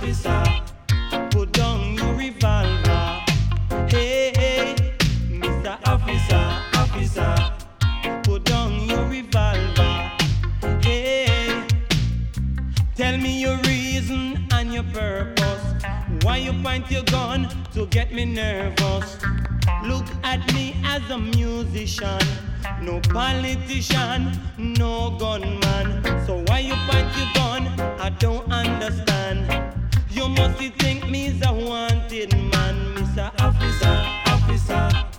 officer, put down your revolver. Hey, hey, Mr. Officer, officer, put down your revolver. Hey, tell me your reason and your purpose. Why you point your gun to get me nervous? Look at me as a musician, no politician, no gunman. So why you point your gun? I don't understand. You must think me's a wanted man, Mr. Officer, officer.